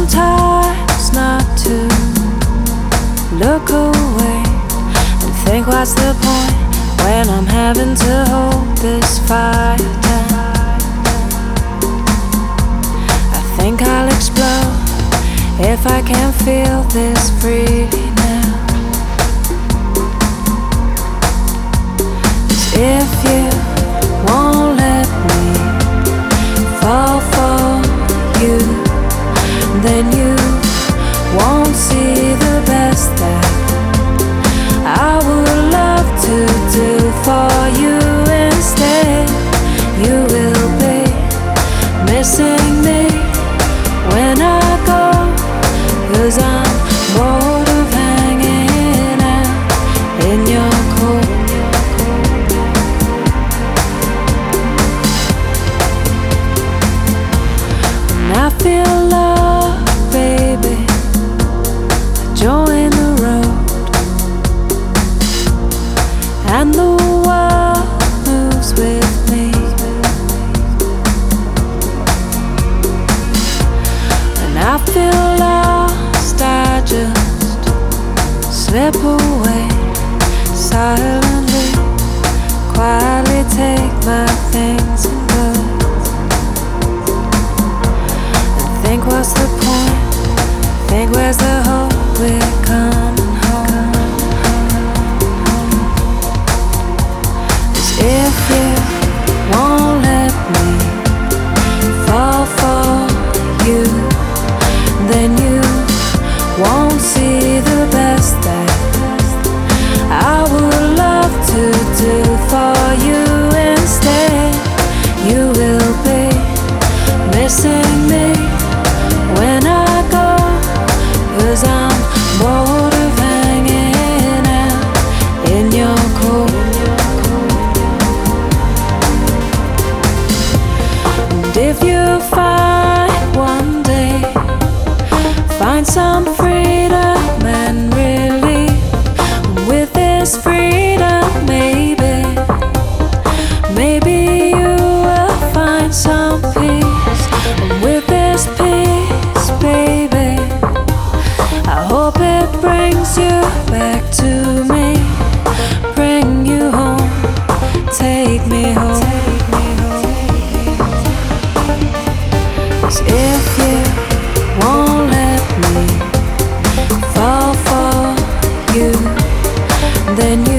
sometimes not to look away and think what's the point when I'm having to hold this fire down. I think I'll explode if I can't feel this freely now. 'Cause if you won't let me fall for you, then you won't see the best that I would love to do for you. Instead, you will be missing me when I go, 'cause I'm bored of hanging out in your cold. When I feel love, baby, join the road, and the world moves with me. When I feel lost, I just slip away silently, quietly take my things and go. And think what's the point? Think where's the hope we're coming home? 'Cause if you won't let me fall for you, then you won't see the best that I would love to do for you. Instead, you will be missing me when I go, 'cause I'm bored of hanging out in your cold. And if you one day find some freedom and relief, with this freedom, maybe you will find some peace. And with this peace, baby, I hope it brings you back to me, bring you home, take me home. 'Cause if you won't let me fall for you, then you